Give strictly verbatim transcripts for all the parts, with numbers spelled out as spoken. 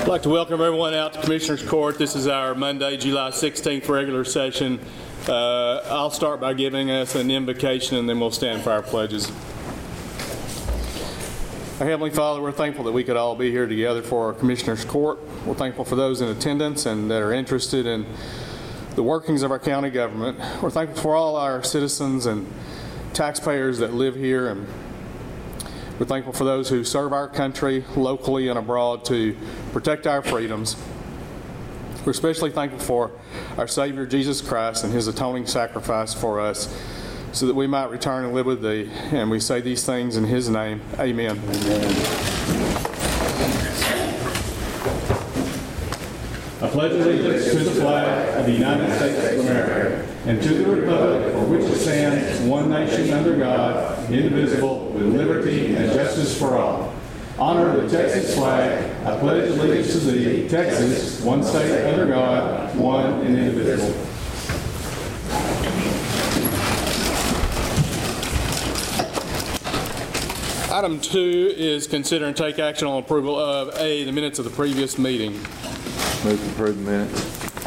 like to welcome everyone out to Commissioners Court. This is our Monday, July sixteenth regular session. Uh, I'll start by giving us an invocation and then we'll stand for our pledges. Our Heavenly Father, we're thankful that we could all be here together for our Commissioners Court. We're thankful for those in attendance and that are interested in the workings of our county government. We're thankful for all our citizens and taxpayers that live here, and we're thankful for those who serve our country locally and abroad to protect our freedoms. We're especially thankful for our Savior Jesus Christ and his atoning sacrifice for us so that we might return and live with thee. And we say these things in his name. Amen. Amen. I pledge allegiance to the flag of the United States of America and to the republic for which it stands, one nation under God, indivisible, with liberty and justice for all. Honor the Texas flag. I pledge allegiance to thee, Texas, one state under God, one and indivisible. Item two is consider and take action on approval of A, the minutes of the previous meeting. Move to approve the minutes.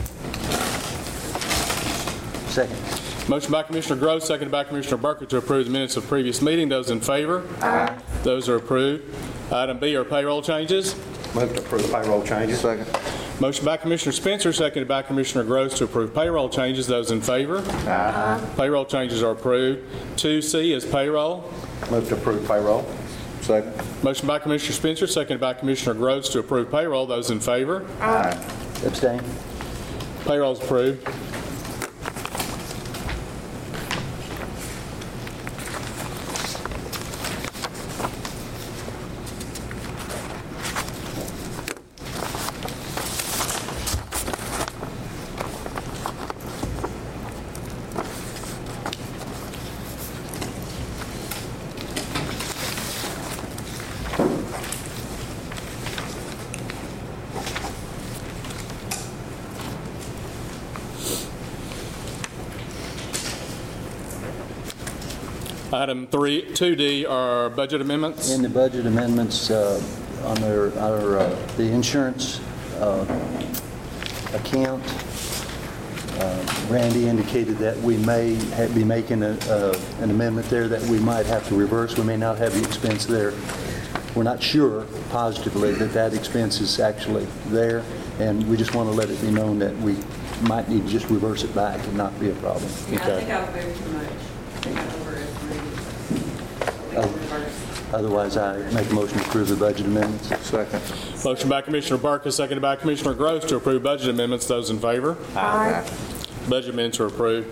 Second. Motion by Commissioner Gross, seconded by Commissioner Burkett to approve the minutes of the previous meeting. Those in favor? Aye. Those are approved. Item B are payroll changes. Move to approve payroll changes. Second. Motion by Commissioner Spencer, seconded by Commissioner Gross to approve payroll changes. Those in favor? Aye. Payroll changes are approved. two C is payroll. Move to approve payroll. Second. Motion by Commissioner Spencer, seconded by Commissioner Gross to approve payroll. Those in favor? Aye. Abstain. Payroll is approved. Item three, two D are budget amendments. In the budget amendments, uh, on our, our uh, the insurance uh, account, uh, Randy indicated that we may have, be making a, uh, an amendment there that we might have to reverse. We may not have the expense there. We're not sure positively that that expense is actually there, and we just want to let it be known that we might need to just reverse it back and not be a problem. Yeah, Okay. I think I've moved too much. I think I overestimated. Otherwise, I make a motion to approve the budget amendments. Second. Motion by Commissioner Burkett, seconded by Commissioner Gross to approve budget amendments. Those in favor? Aye. Budget amendments are approved.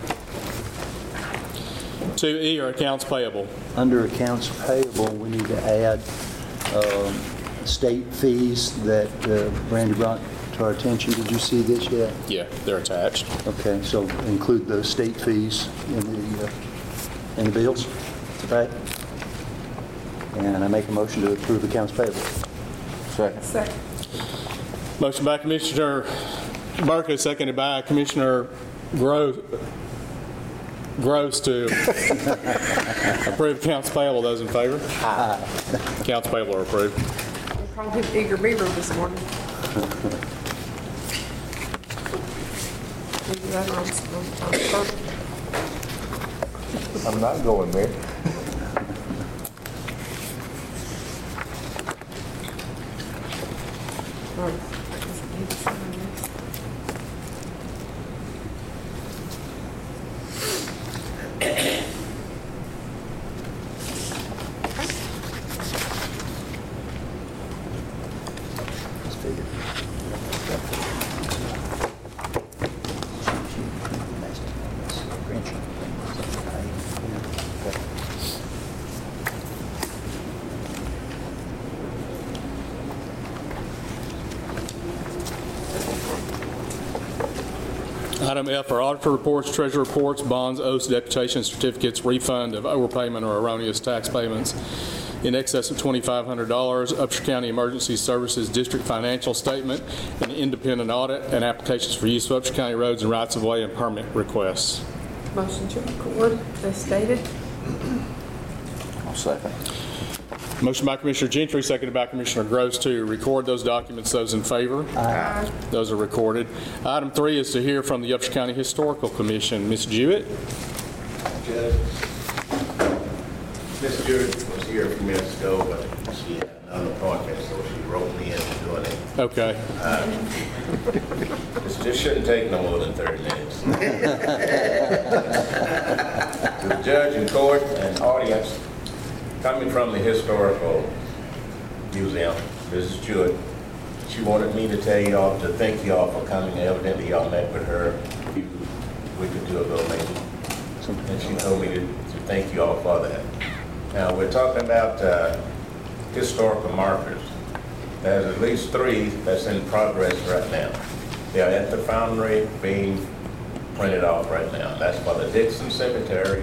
two E are accounts payable. Under accounts payable, we need to add um, state fees that uh, Randy brought to our attention. Did you see this yet? Yeah, they're attached. Okay, so include those state fees in the, uh, in the bills, right? And I make a motion to approve accounts payable. Second. Second. Motion by Commissioner Burkett, seconded by Commissioner Gross, Gross to approve accounts payable. Those in favor? Aye. Accounts payable are approved. I called him Eager Beaver this morning. Maybe that on- on- I'm not going there. Item F are auditor reports, treasurer reports, bonds, oaths, deputations, certificates, refund of overpayment or erroneous tax payments in excess of twenty-five hundred dollars, Upshur County Emergency Services District Financial Statement, an independent audit, and applications for use of Upshur County roads and rights-of-way and permit requests. Motion to record as stated. I'll second. Motion by Commissioner Gentry, seconded by Commissioner Gross to record those documents. Those in favor? Aye. Those are recorded. Item three is to hear from the Upshur County Historical Commission. Miz Jewett? Judge, Miss Jewett was here a few minutes ago, but she had another appointment, so she wrote me into doing it. Okay. This just shouldn't take no more than thirty minutes. To the judge and court and audience, coming from the Historical Museum, Missus Jewett, she wanted me to tell y'all, to thank y'all for coming. Evidently, y'all met with her a few weeks or two ago, maybe. And she told me to, to thank you all for that. Now, we're talking about uh, historical markers. There's at least three that's in progress right now. They are at the foundry being printed off right now. That's for the Dixon Cemetery.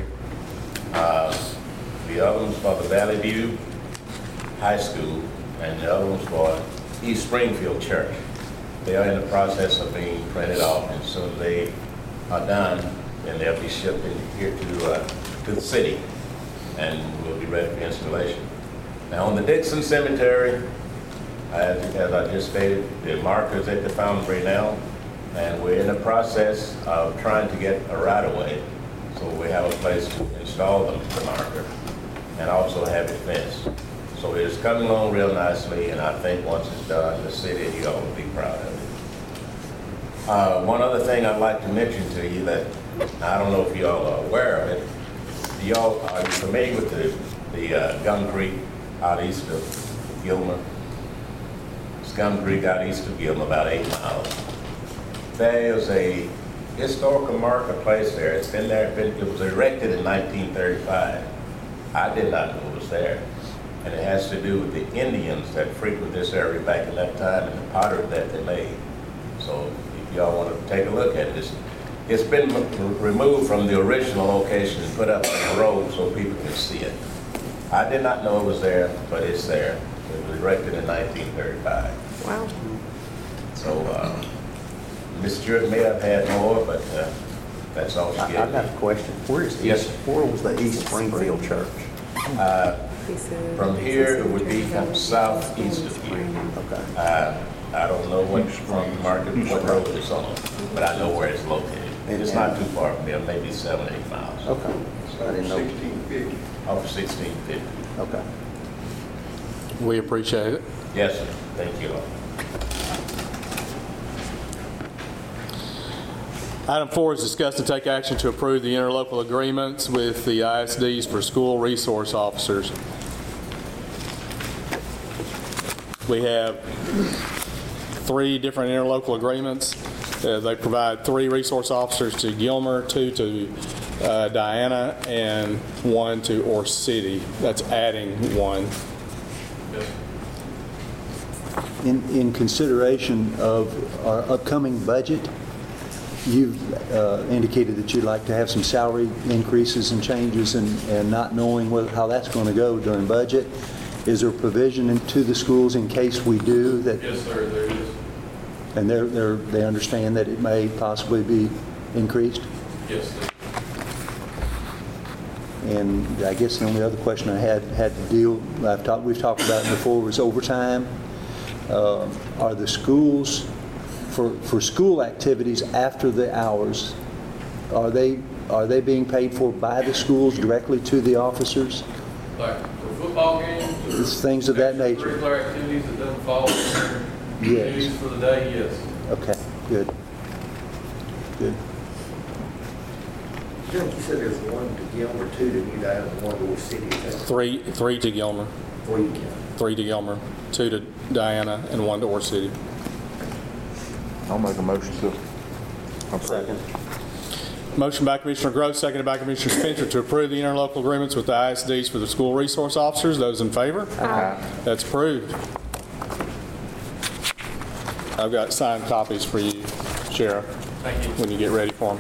Uh, the other one's for the Valley View High School, and the other one's for East Springfield Church. They are in the process of being printed off, and so they are done, and they'll be shipped in here to uh, to the city, and we'll be ready for installation. Now, on the Dixon Cemetery, as, as I just stated, the marker's at the foundry now, and we're in the process of trying to get a right-of-way, so we have a place to install them, the marker, and also have it fenced. So it is coming along real nicely, and I think once it's done, the city, you all will be proud of it. Uh, one other thing I'd like to mention to you that I don't know if you all are aware of it. Y'all, are you familiar with the, the uh, Gum Creek out east of Gilmer? It's Gum Creek out east of Gilmer, about eight miles. There is a historical marker place there. It's been there, been, it was erected in nineteen thirty-five. I did not know it was there. And it has to do with the Indians that frequented this area back in that time and the pottery that they made. So if y'all want to take a look at it, it's, it's been removed from the original location and put up on the road so people can see it. I did not know it was there, but it's there. It was erected in nineteen thirty-five. Wow. So, uh, Miz Jewett may have had more, but uh, that's all she I- gave I've got me. a question. Where is Yes, East, sir. where was the East Springfield Church? Uh, He said- From here, it would be from southeast of here. Okay. Uh, I don't know what, from the market, what road it's on, but I know where it's located. It's not too far from there, maybe seven, eight miles. Okay. I didn't know. sixteen fifty. Off sixteen fifty. Okay. We appreciate it. Yes, sir. Thank you all. Item four is discuss and take action to approve the interlocal agreements with the I S Ds for school resource officers. We have three different interlocal agreements. Uh, They provide three resource officers to Gilmer, two to uh, Diana, and one to Orr City. That's adding one. In, in consideration of our upcoming budget, you've uh, indicated that you'd like to have some salary increases and changes, and, and not knowing what, how that's going to go during budget. Is there provision into the schools in case we do that? Yes, sir, there is. And they're, they're, they understand that it may possibly be increased? Yes, sir. And I guess the only other question I had had to deal, I've talked, we've talked about it before, was overtime. Uh, Are the schools, for, for school activities after the hours, are they, are they being paid for by the schools directly to the officers? Like for football games? or It's things of that nature. Curricular activities that doesn't fall under Yes. duties for the day, yes. Okay, good. Good. Jim, you said there's one to Gilmer, two to New Diana, and one to Orr City. Is that Three, three to Gilmer, three? three to Gilmer, two to Diana, and one to Orr City. I'll make a motion to approve. Motion by Commissioner Gross, seconded by Commissioner Spencer to approve the interlocal agreements with the I S Ds for the school resource officers. Those in favor? Aye. That's approved. I've got signed copies for you, Sheriff, Thank you. when you get ready for them.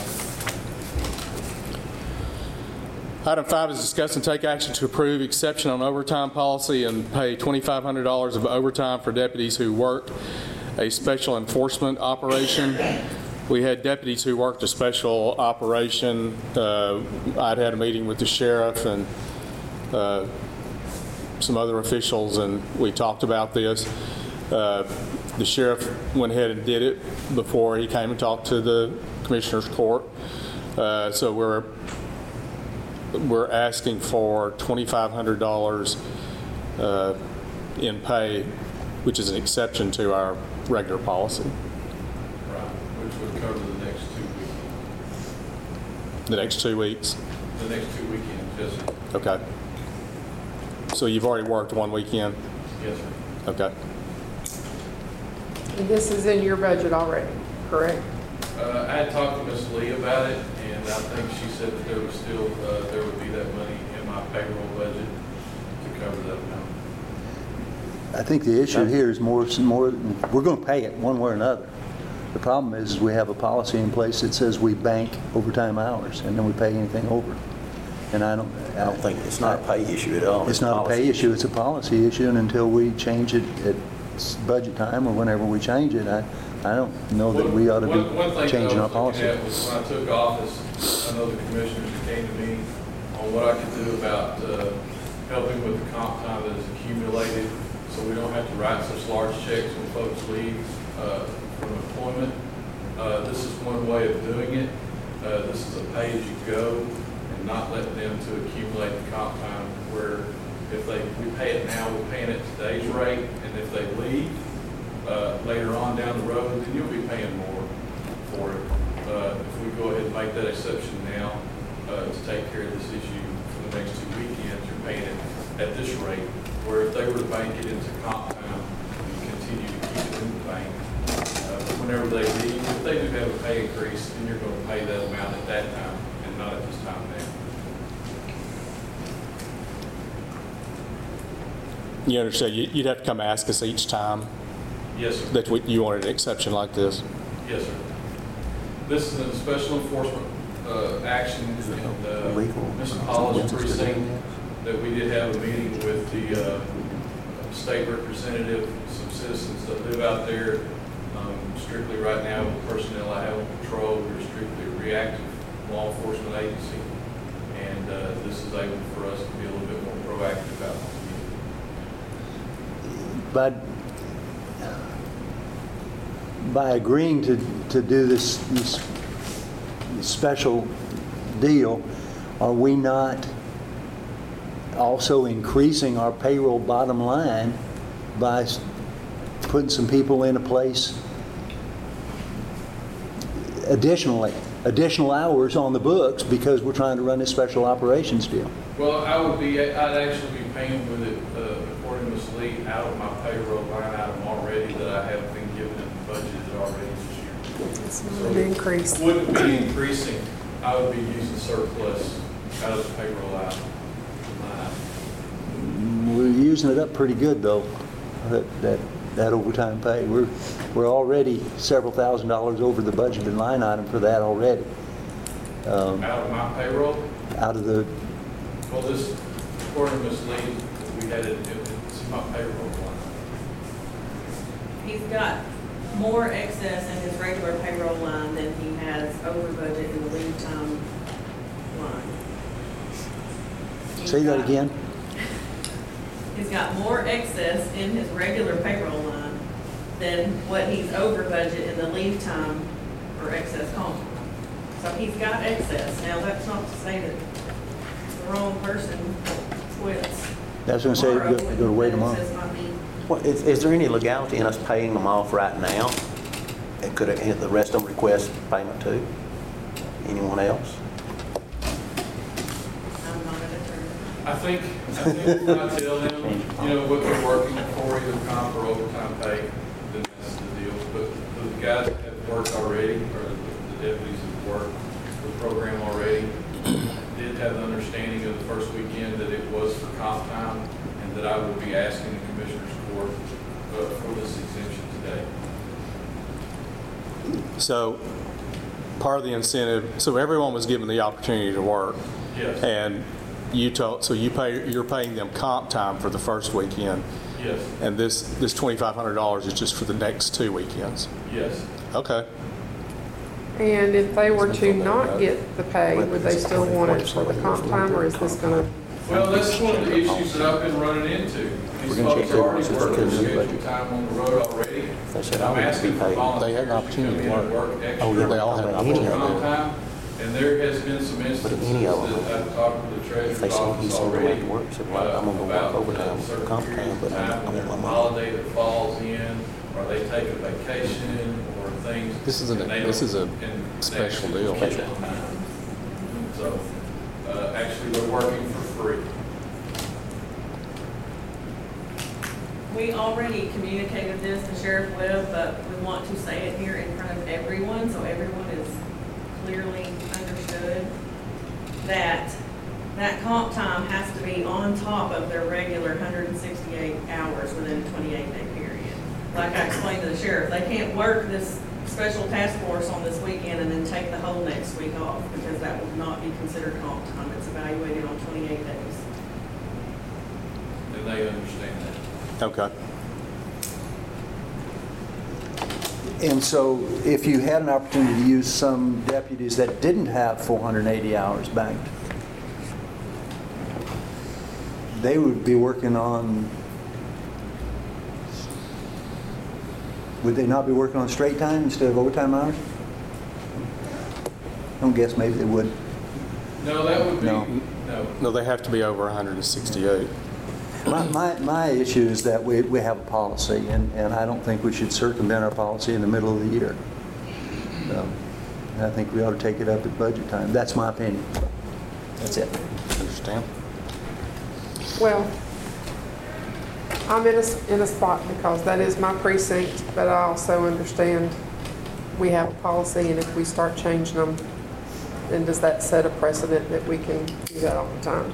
Item five is discuss and take action to approve exception on overtime policy and pay twenty-five hundred dollars of overtime for deputies who work a special enforcement operation. We had deputies who worked a special operation. Uh, I'd had a meeting with the sheriff, and uh, some other officials, and we talked about this. Uh, The sheriff went ahead and did it before he came and talked to the Commissioners Court. Uh, So we're, we're asking for twenty-five hundred dollars uh, in pay, which is an exception to our regular policy. Right, which would cover the next two weekends. The next two weeks? The next two weekends, yes, sir. Okay. So you've already worked one weekend? Yes, sir. Okay. And this is in your budget already, correct? Uh, I had talked to Miz Lee about it, and I think she said that there was still, uh, there would be that money in my payroll budget to cover that amount. I think the issue here is more, more, we're going to pay it one way or another. The problem is we have a policy in place that says we bank overtime hours and then we pay anything over. And I don't. I don't think, it's not a pay issue at all. It's not a pay issue, it's a policy issue, and until we change it at budget time or whenever we change it, I, I don't know that we ought to One- one thing be changing our that I was policy. looking at was when I took office, I know the commissioners who came to me on what I could do about uh, helping with the comp time that is accumulated, so we don't have to write such large checks when folks leave uh, from employment. Uh, This is one way of doing it. Uh, This is a pay-as-you-go, and not letting them to accumulate the comp time, where if they, we pay it now, we're paying it today's rate, and if they leave uh, later on down the road, then you'll be paying more for it. Uh, If we go ahead and make that exception now uh, to take care of this issue for the next two weekends, you're paying it at this rate, where if they were to bank it into comp time, you continue to keep it in the bank. Uh, but Whenever they leave, if they do have a pay increase, then you're going to pay that amount at that time and not at this time now. You understand, you- you'd have to come ask us each time Yes, sir. that we- you wanted an exception like this? Yes, sir. This is a special enforcement uh, action in uh, Mister Hollis' precinct, that we did have a meeting with the uh, state representative, some citizens that live out there. Um, Strictly right now, with personnel I have on patrol, we're strictly a reactive law enforcement agency, and uh, this is able for us to be a little bit more proactive about it. But by agreeing to, to do this, this special deal, are we not also increasing our payroll bottom line by s- putting some people in a place additionally, additional hours on the books because we're trying to run this special operations deal? Well, I would be, I'd actually be paying with it, uh, according to Miz Lee, out of my payroll line item already that I have been given and budgeted already this year. It's not an increase. Wouldn't be increasing, I would be using surplus out of the payroll item. line item. We're using it up pretty good, though, that, that, that overtime pay. We're, we're already several thousand dollars over the budgeted line item for that already. Um, Out of my payroll, out of the, well, this, according to Miz Lee, we had it, it's in my payroll line. He's got more excess in his regular payroll line than he has over budget in the leave time line. He's say that got- again? He's got more excess in his regular payroll line than what he's over budget in the leave time or excess comp. So he's got excess. Now, that's not to say that the wrong person quits. That's going to say, tomorrow, go go to wait a but month. excess might be- What, is, is there any legality in us paying them off right now? And could it- the rest of them request payment too? Anyone else? I'm not an attorney. I think, I think if I tell them, you know, what they're working for, either comp or overtime pay, then that's the deal. But the guys that have worked already, or the deputies that worked the program already, did have the understanding of the first weekend that it was for comp time, and that I would be asking the Commissioners Court uh, for this exemption today. So part of the incentive, so everyone was given the opportunity to work. Yes, And you told, so you pay, you're paying them comp time for the first weekend, yes, and this, this twenty-five hundred dollars is just for the next two weekends? yes. Okay. And if they were to not get the pay, would they still want it for the comp time, or is this gonna Well, that's one of the issues that I've been running into. These We're gonna folks check are their already budgets working because of the scheduled budget. time on the road already. They said, And I I'm want to be asking for paid. volunteers They had an to come opportunity in to and work. work extra. Oh, yeah, they all had an Any of them. overtime time. And there has been some instances any of them, that I've talked to the If treasurer's they said, he office said, go already. back to work, said, well, I'm gonna go about, work overtime, uh, certain comp periods time, of but I'm time not, I when want my a money. holiday that falls in, or they take a vacation, or things. This is an- and they this don't- is a and they special actually deal. don't get that time. So, uh, actually, we're working for free. We already communicated this to Sheriff Webb, but we want to say it here in front of everyone, so everyone is clearly understood that that comp time has to be on top of their regular one hundred sixty-eight hours within a twenty-eight day period. Like I explained to the sheriff, they can't work this special task force on this weekend and then take the whole next week off, because that will not be considered comp time. It's evaluated on twenty-eight days. And they understand that. Okay. And so if you had an opportunity to use some deputies that didn't have four hundred eighty hours banked, they would be working on, would they not be working on straight time instead of overtime hours? I don't guess maybe they would. No, that would be, No. no. No, they have to be over one hundred sixty-eight. My, my, my issue is that we, we have a policy, and, and I don't think we should circumvent our policy in the middle of the year. Um, and I think we ought to take it up at budget time. That's my opinion. That's it. Understand? Well, I'm in a, s- in a spot because that is my precinct, but I also understand we have a policy, and if we start changing them, then does that set a precedent that we can do that all the time?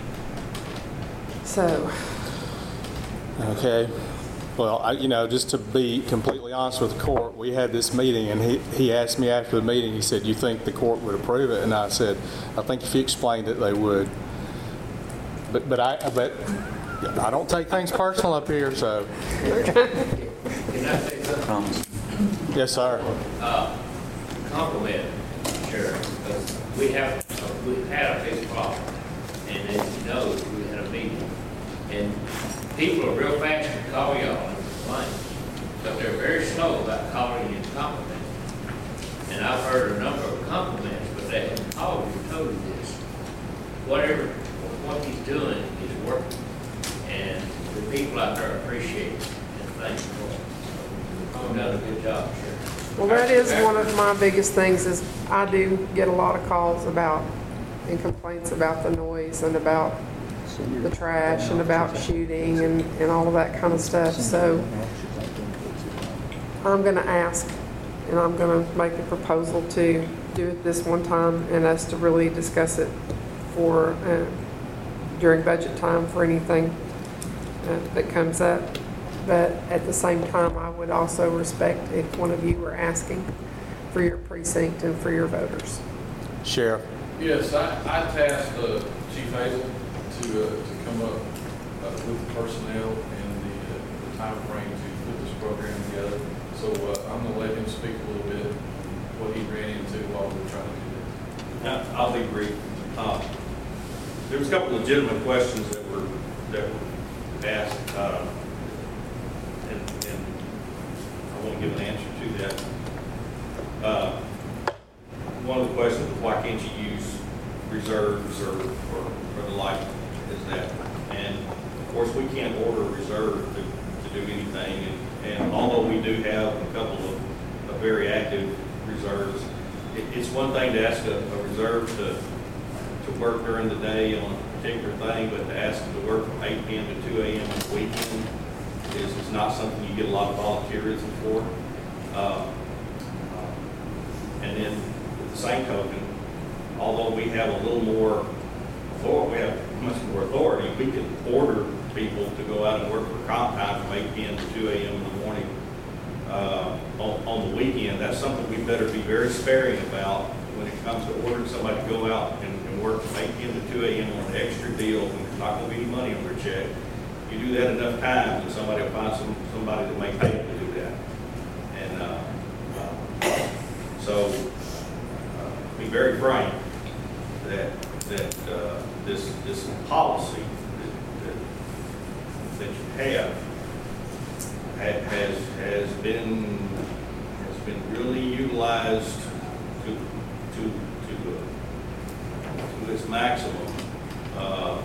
So, Okay. Well, I, you know, just to be completely honest with the court, we had this meeting, and he, he asked me after the meeting, he said, you think the court would approve it? And I said, I think if you explained it, they would. But, but I, but I don't take things personal up here, so, Can I say something? Promise. yes, sir. Uh, compliment, Sheriff, because we have, we've had a big problem. And as you know, we had a meeting. And people are real fast to call y'all and complain, but they're very slow about calling you compliments. And I've heard a number of compliments, but they haven't always told you this. Whatever, what he's doing is working. And the people out there appreciate it, and thank you for it. So, you've done a good job, Sheriff. well, that is one of my biggest things is I do get a lot of calls about and complaints about the noise and about the trash and about shooting and, and all of that kind of stuff. So I'm going to ask, and I'm going to make a proposal to do it this one time and us to really discuss it for, uh, during budget time for anything uh, that comes up. But at the same time, I would also respect if one of you were asking for your precinct and for your voters. Sheriff. Yes, I, I tasked uh, Chief Hazel to, uh, to come up uh, with the personnel and the, uh, the timeframe to put this program together. So uh, I'm gonna let him speak a little bit, what he ran into while we were trying to do this. Yeah, I'll be brief. Uh, There was a couple legitimate questions that were, that were asked, uh, and, and I want to give an answer to that. Uh, One of the questions was, why can't you use reserves or, or, or the like, is that? And of course, we can't order a reserve to, to do anything, and, and although we do have a couple of, of very active reserves, it, it's one thing to ask a, a reserve to to work during the day on a particular thing, but to ask them to work from eight P M to two A M on the weekend is, is not something you get a lot of volunteerism for. Uh, and then with the same token, although we have a little more authority, we have much more authority, we can order people to go out and work for comp time from eight P M to two A M in the morning uh, on, on the weekend. That's something we better be very sparing about when it comes to ordering somebody to go out and, and work from eight P M to two A M on an extra deal when there's not going to be any money on their check. You do that enough times, and somebody will find some, somebody that may pay to do that. And uh, uh, so, uh, be very frank that that uh, this, this policy that, that, that you have ha- has, has been, has been really utilized to, to, to, uh, to its maximum. Uh,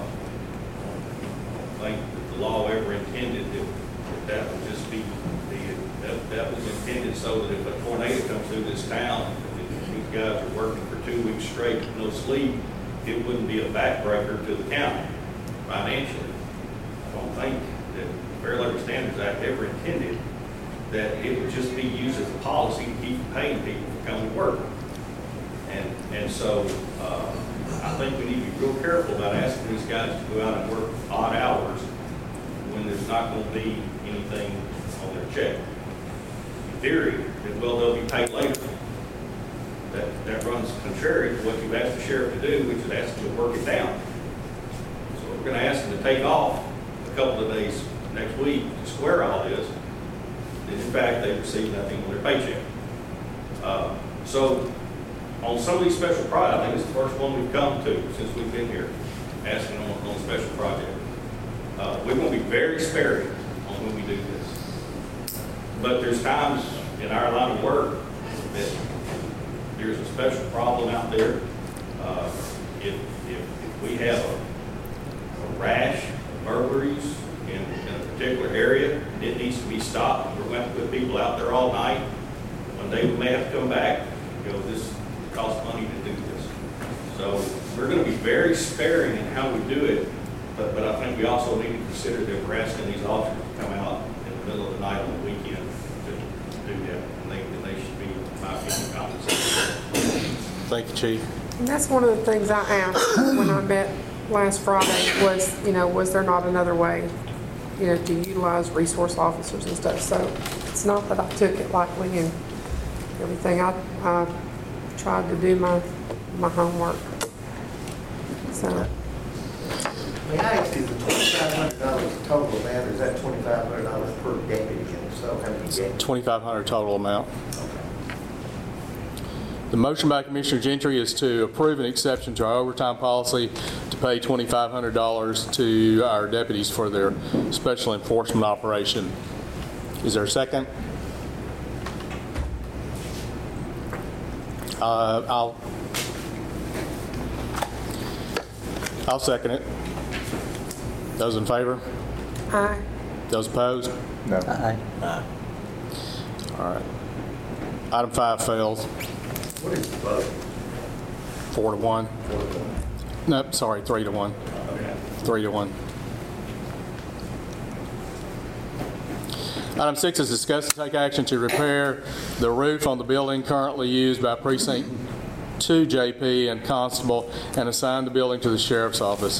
I don't think that the law ever intended that, that that would just be, the, that, that was intended so that if a tornado comes through this town, and these guys are working for two weeks straight with no sleep, it wouldn't be a backbreaker to the county financially. I don't think that the Fair Labor Standards Act ever intended that it would just be used as a policy to keep paying people to come to work. And, and so, uh, I think we need to be real careful about asking these guys to go out and work odd hours when there's not going to be anything on their check. In theory, that, well, they'll be paid later. That, that runs contrary to what you've asked the sheriff to do, which is ask them to work it down. So we're going to ask them to take off a couple of days next week to square all this. And in fact, they receive nothing on their paycheck. Uh, so, on some of these special projects, I think it's the first one we've come to since we've been here, asking on, on a special project. Uh, we're going to be very sparing on when we do this. But there's times in our line of work that there's a special problem out there. Uh, if, if, if we have a, a rash of burglaries in, in a particular area, it needs to be stopped. We're going to put people out there all night. One day we may have to come back. You know, this costs money to do this. So we're going to be very sparing in how we do it, but, but I think we also need to consider that we're asking these officers to come out in the middle of the night on the weekend to, to do that, and they, and they should be, in my opinion, compensated. Thank you, Chief. And that's one of the things I asked when I met last Friday was, you know, was there not another way, you know, to utilize resource officers and stuff. So it's not that I took it lightly and everything. I, I tried to do my, my homework. So. May I ask, is the twenty-five hundred dollars total amount, is that twenty-five hundred dollars per deputy? And so how many deputies? twenty-five hundred dollars total amount. The motion by Commissioner Gentry is to approve an exception to our overtime policy to pay twenty-five hundred dollars to our deputies for their special enforcement operation. Is there a second? Uh, I'll, I'll second it. Those in favor? Aye. Those opposed? No. Aye. Aye. All right. Item five fails, What is the vote? four to one. Four to one. Nope, sorry, three to one. Okay. Three to one. Item six is discuss and take action to repair the roof on the building currently used by Precinct two J P and Constable and assign the building to the Sheriff's Office.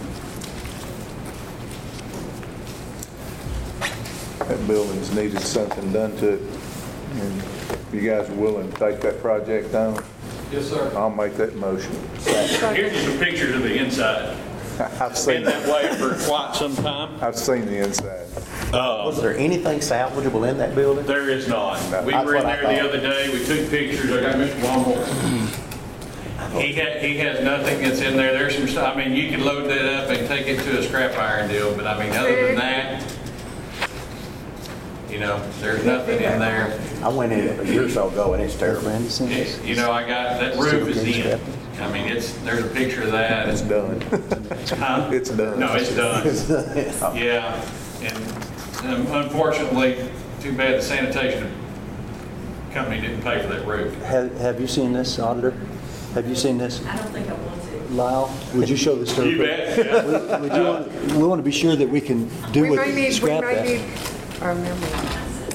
That building's needed something done to it. And if you guys are willing to take that project on, Yes, sir. I'll make that motion. Here's some pictures of the inside. I've Been seen, that way for quite some time. I've seen the inside. Was there anything salvageable in that building? There is not. We That's were in what I there the thought. other day, we took pictures, I got Mister Womble. He had, he has nothing that's in there, there's some stuff, I mean, you can load that up and take it to a scrap iron deal, but I mean, other than that, you know, there's nothing in there. I went in a year or so ago and it's terrible. Randy seen this? It- You know, I got, that roof is in. I mean, it's, there's a picture of that. It's done. Huh? It's done. No, it's done. Yeah, and um, unfortunately, too bad the sanitation company didn't pay for that roof. Have, have you seen this, Auditor? Have you seen this? I don't think I want to. Lyle, would you show this to her? You bet, yeah. Would- would you want- We want to be sure that we can do We what, may need, we scrap may that. need, oh, never mind.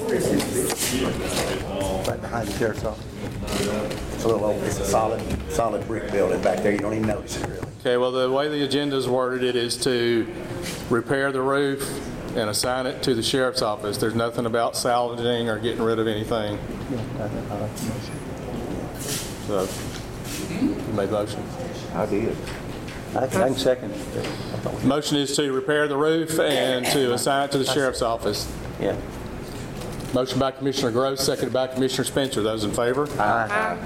Right behind the sheriff's office. It's a little old, it's a solid, solid brick building back there. You don't even notice it really. Okay, well, the way the agenda is worded, it is to repair the roof and assign it to the Sheriff's Office. There's nothing about salvaging or getting rid of anything. Yeah, I I like the motion. So, you made motion. I did. I can I can second it. Motion is to repair the roof and to assign it to the Sheriff's Office. Yeah. Motion by Commissioner Gross, seconded by Commissioner Spencer. Those in favor? Aye.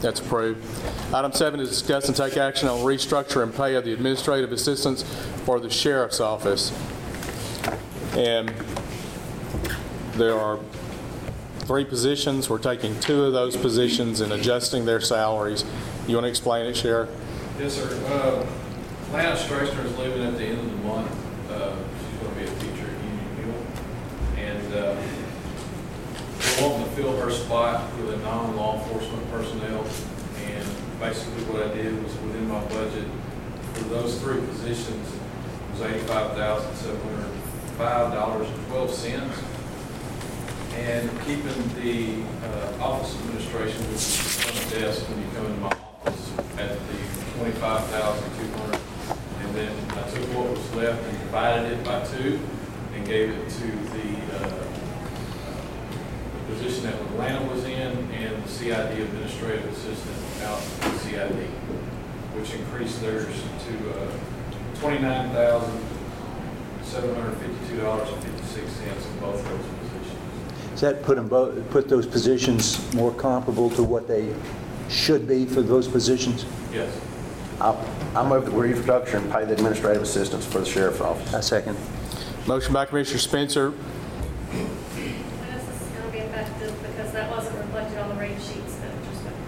That's approved. Item seven is discuss and take action on restructure and pay of the administrative assistants for the sheriff's office. And there are three positions. We're taking two of those positions and adjusting their salaries. You want to explain it, Sheriff? Yes, sir. Uh, Lana Streisner is leaving at the end of the month. Uh, she's going to be a teacher at Union Hill. And uh, we're wanting to fill her spot with a non-law enforcement personnel. And basically what I did was within my budget for those three positions was eighty-five thousand seven hundred five dollars and twelve cents. And keeping the uh, office administration, which is on the desk when you come into my office, at the twenty-five thousand two hundred dollars. And then I took what was left and divided it by two and gave it to the, uh, the position that Atlanta was in and the C I D administrative assistant out in C I D, which increased theirs to uh, twenty-nine thousand seven hundred fifty-two dollars and fifty-six cents in both those positions. Does that put them both, put those positions more comparable to what they should be for those positions? Yes. I I move that we restructure and pay the administrative assistants for the sheriff's office. I second. Motion by Commissioner Spencer. And this is going to be effective because that wasn't reflected on the rate sheets that just went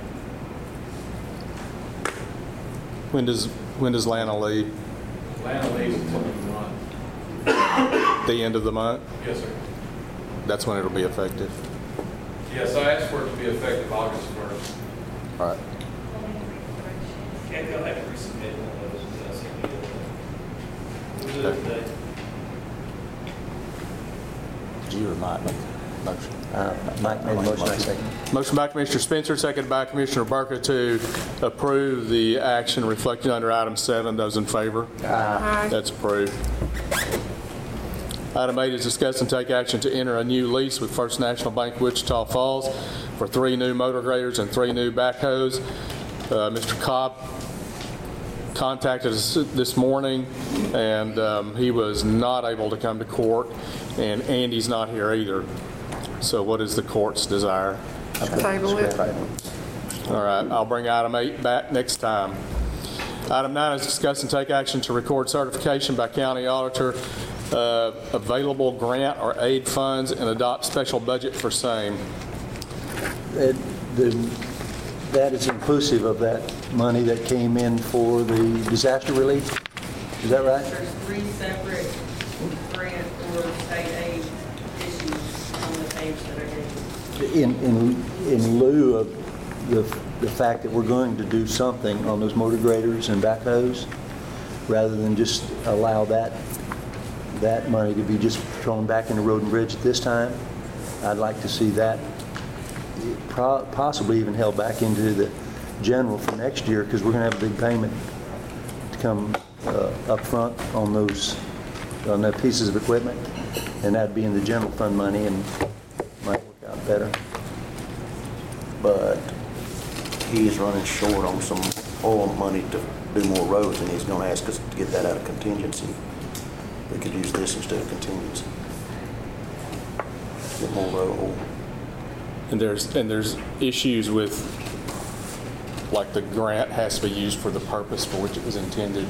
through. When does when does Lana leave? Atlanta leaves until the month. The end of the month? Yes, sir. That's when it'll be effective. Yes, I asked for it to be effective August first. All right. Can't go ahead and resubmit one of those. We'll do it today. Did you or Mike make the motion? Uh, Mike made the motion, I second. Motion by Commissioner Spencer, seconded by Commissioner Burka to approve the action reflected under item seven. Those in favor? Aye. That's approved. Item eight is discuss and take action to enter a new lease with First National Bank Wichita Falls for three new motor graders and three new backhoes. Uh, Mister Cobb contacted us this morning, and um, he was not able to come to court, and Andy's not here either. So what is the court's desire? Table it. All right, I'll bring item eight back next time. Item nine is discuss and take action to record certification by county auditor, uh, available grant or aid funds, and adopt special budget for same. It- the- That is inclusive of that money that came in for the disaster relief? Is that right? There's three separate grant or state aid issues on the page that I gave. In, in, in lieu of the, the fact that we're going to do something on those motor graders and backhoes, rather than just allow that, that money to be just thrown back in the road and bridge at this time, I'd like to see that pro- possibly even held back into the general for next year, because we're going to have a big payment to come uh, up front on those, on the pieces of equipment, and that'd be in the general fund money and might work out better. But he's running short on some oil money to do more roads, and he's going to ask us to get that out of contingency. We could use this instead of contingency. Get more road oil. And there's, and there's issues with, like, the grant has to be used for the purpose for which it was intended.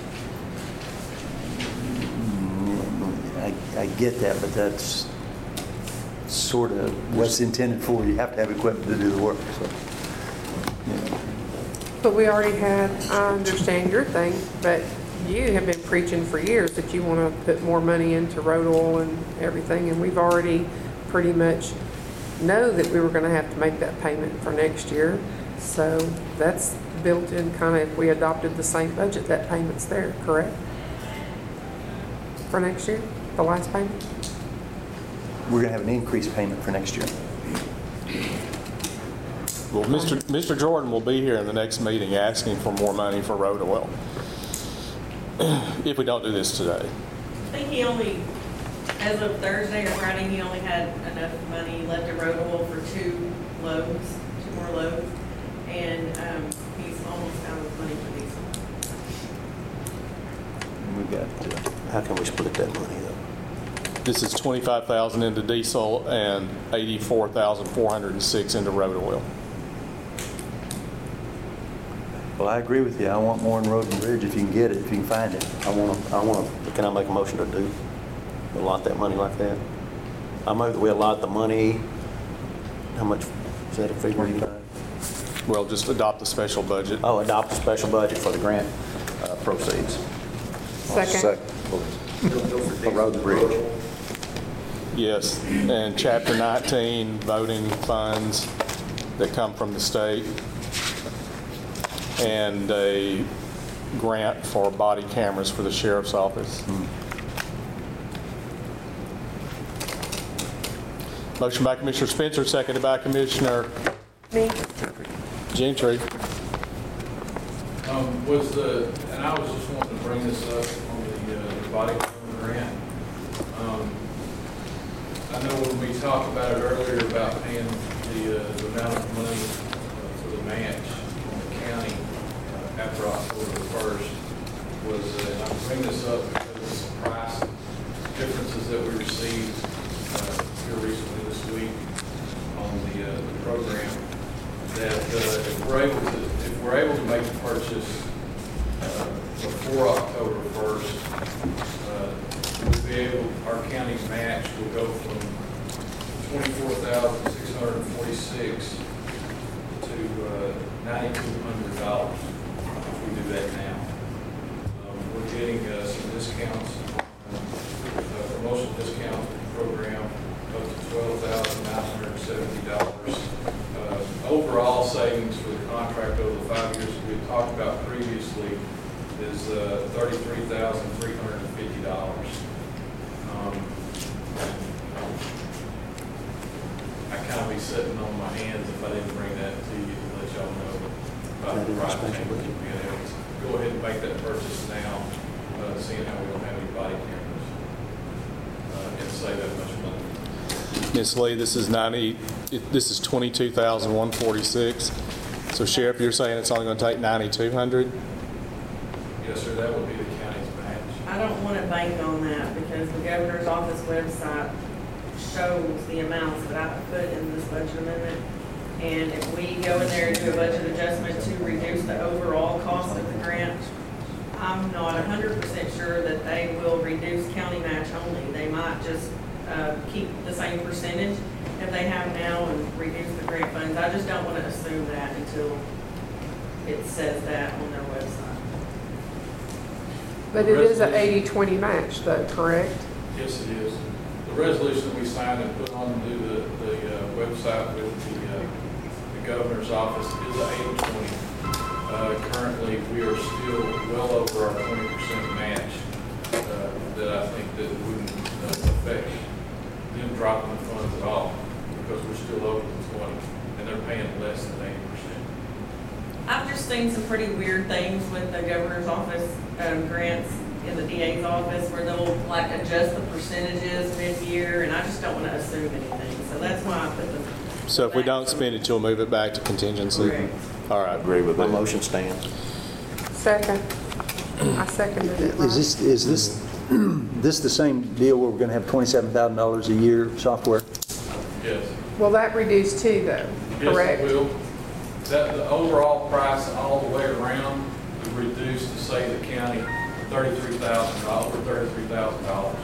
I, I get that, but that's sort of what's intended for. You have to have equipment to do the work, so. Yeah. But we already had, I understand your thing, but you have been preaching for years that you want to put more money into road oil and everything, and we've already pretty much know that we were going to have to make that payment for next year. So that's built in kind of, if we adopted the same budget, that payment's there, correct? For next year, the last payment? We're going to have an increased payment for next year. Well, Mister Mister Jordan will be here in the next meeting asking for more money for road oil if we don't do this today. I think he only, as of Thursday or Friday, he only had enough money left in road oil for two loads, two more loads, and um, he's almost out of money for diesel. We've got, uh, How can we split that money, though? This is twenty-five thousand into diesel and eighty-four thousand four hundred six into road oil. Well, I agree with you. I want more in Road and Bridge if you can get it, if you can find it. I want to, I want to, can I make a motion to do, allot that money like that? I move that we allot the money, how much, is that a figure? you know? We'll just adopt the special budget. Oh, adopt a special budget for the grant uh, proceeds. Second. For Road and Bridge. Yes, and Chapter nineteen voting funds that come from the state, and a grant for body cameras for the sheriff's office. Motion by Commissioner Spencer, seconded by Commissioner Me? Gentry. Um, was the, and I was just wanting to bring this up on the, uh, the body camera grant. Um, I know when we talked about it earlier about paying the, uh, the amount of money uh, for the match on the county uh, after October the first was, uh, and I bring this up because of some price differences that we received uh, here recently this week on the, uh, the program. That uh, if we're able to, if we're able to make the purchase uh, before October first, uh, we'll be able, our county's match will go from twenty-four thousand six hundred forty-six to uh, ninety-two hundred dollars if we do that now. Um, we're getting uh, some discounts, uh, promotional discounts with the program up to twelve thousand nine hundred seventy dollars. Uh, overall savings for the contract over the five years that we had talked about previously is uh, thirty-three thousand three hundred fifty dollars. Um, I kind of be sitting on my hands if I didn't bring that to you to let y'all know about the price change. Being able to go ahead and make that purchase now, uh, seeing how we don't have any body cameras, uh, and save that much money. Miz Lee, this is ninety, it- this is twenty-two thousand one hundred forty-six. So Sheriff, you're saying it's only going to take ninety-two hundred? Yes, sir, that would be the county's match. I don't want to bank on that because the governor's office website shows the amounts that I put in this budget amendment. And if we go in there and do a budget adjustment to reduce the overall cost of the grant, I'm not one hundred percent sure that they will reduce county match only. They might just uh, keep the same percentage that they have now and reduce the grant funds. I just don't want to assume that until it says that on their website. But it is an eighty twenty match though, correct? Yes, it is. The resolution that we signed and put on to the, the uh, website with the, uh, the governor's office is an eighty twenty. Uh, currently, we are still well over our twenty percent match uh, that I think that wouldn't uh, affect them dropping the funds at all because we're still over the twenty and they're paying less than eighty percent. I've just seen some pretty weird things with the governor's office um, grants in the D A's office where they'll like adjust the percentages mid-year, and I just don't want to assume anything. So that's why I put the. So if we don't spend it, you'll move it back to contingency? Correct. All right. Agree with My that. motion stands. Second. I seconded it. Is this, is this, this the same deal where we're going to have twenty-seven thousand dollars a year software? Yes. Will that reduce too though, correct? Yes, it will. That, the overall price all the way around is reduced to save the county thirty-three thousand dollars, or thirty-three thousand dollars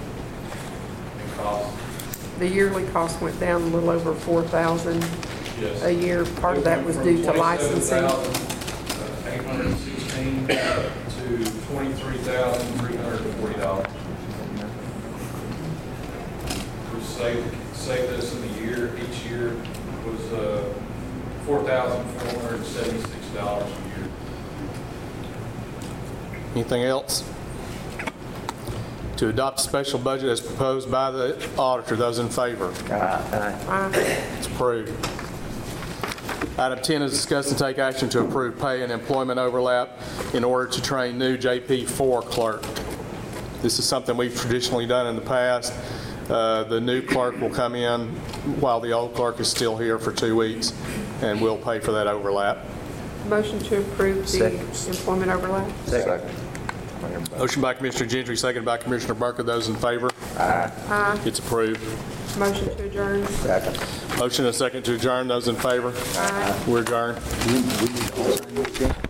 in cost. The yearly cost went down a little over four thousand Yes. a year. Part of that was due to licensing. eight hundred sixteen to twenty-three thousand three hundred forty dollars. We saved, saved us in the year, each year was uh, four thousand four hundred seventy-six dollars a year. Anything else? To adopt a special budget as proposed by the auditor. Those in favor? Aye. It's approved. Item ten is discuss and take action to approve pay and employment overlap in order to train new J P four clerk. This is something we've traditionally done in the past. Uh, The new clerk will come in while the old clerk is still here for two weeks, and we'll pay for that overlap. Motion to approve the Second. employment overlap. Second. Motion by Commissioner Gentry, seconded by Commissioner Burker. Those in favor? Aye. It's approved. Motion to adjourn. Second. Motion and a second to adjourn. Those in favor? Aye. We're adjourned. We- we need to all sign this, Jim?